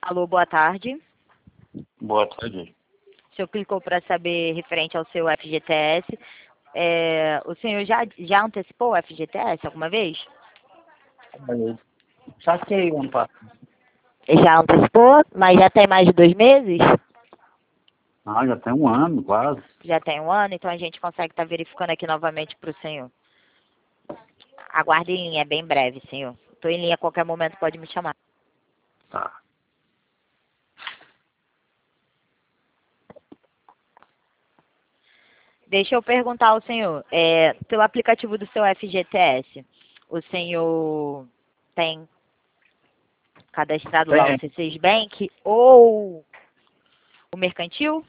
Alô, boa tarde. Boa tarde. O senhor clicou para saber referente ao seu FGTS. O senhor já antecipou o FGTS alguma vez? Eu saquei ano passado. Já antecipou, mas já tem mais de 2 meses? Ah, já tem um ano quase. Já tem um ano, então a gente consegue estar verificando aqui novamente para o senhor. Aguarde em linha, é bem breve, senhor. Estou em linha, a qualquer momento pode me chamar. Tá. Deixa eu perguntar ao senhor, pelo aplicativo do seu FGTS, o senhor tem cadastrado lá o Tem. C6 Bank ou o mercantil?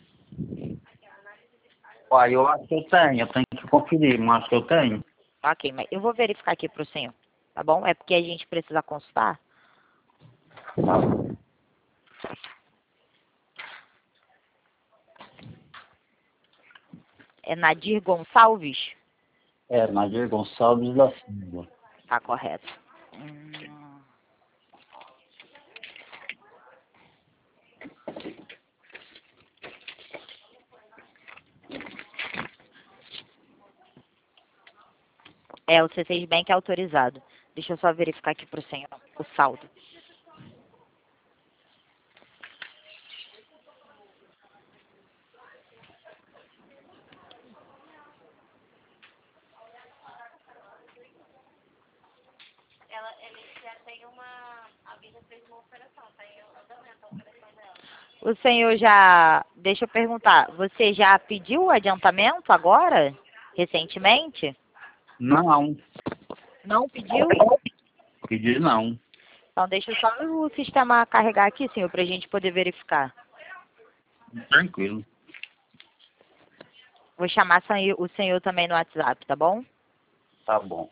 Uai, eu acho que eu tenho que conferir, mas acho que eu tenho. Ok, mas eu vou verificar aqui para o senhor, tá bom? É porque a gente precisa consultar. Tá. É Nadir Gonçalves? É, Nadir Gonçalves da Silva. Tá correto. O C6 Bank é autorizado. Deixa eu só verificar aqui para o senhor o saldo. O senhor já... Deixa eu perguntar. Você já pediu o adiantamento agora? Recentemente? Não, Não pediu? pedi não. Então deixa só o sistema carregar aqui, senhor, para a gente poder verificar. Tranquilo. Vou chamar o senhor também no WhatsApp, tá bom? Tá bom.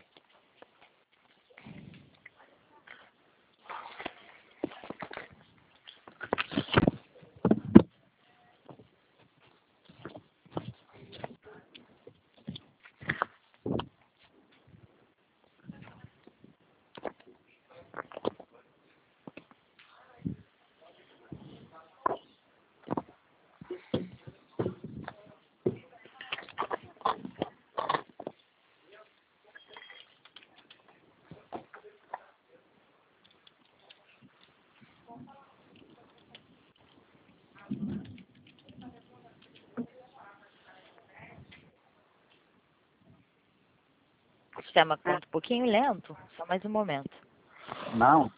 O sistema conta um pouquinho lento, só mais um momento. Não.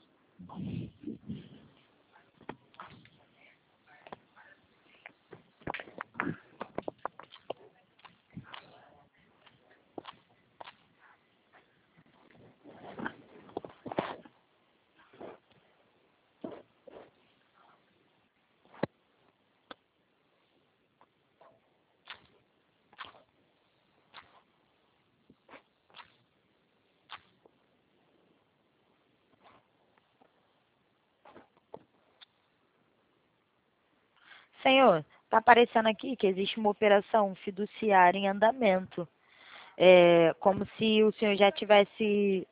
Senhor, está aparecendo aqui que existe uma operação fiduciária em andamento. Como se o senhor já tivesse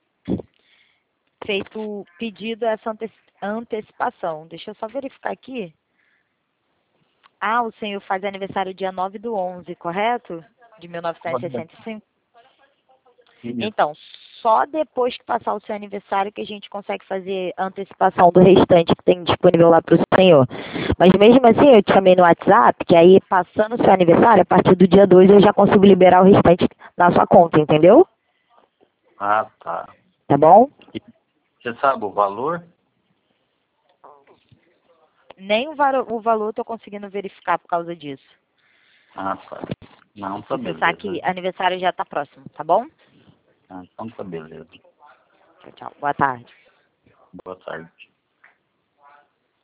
feito pedido essa antecipação. Deixa eu só verificar aqui. Ah, o senhor faz aniversário dia 9/11, correto? De 1965? Então, só depois que passar o seu aniversário que a gente consegue fazer a antecipação do restante que tem disponível lá para o senhor. Mas mesmo assim, eu te chamei no WhatsApp, que aí passando o seu aniversário, a partir do dia 2 eu já consigo liberar o restante na sua conta, entendeu? Ah, tá. Tá bom? Você sabe o valor? Nem o valor eu tô conseguindo verificar por causa disso. Ah, tá. Não, tá Você sabe que beleza. aniversário já tá próximo, tá bom? Ah, então tá beleza. Tchau, tchau. Boa tarde. Boa tarde.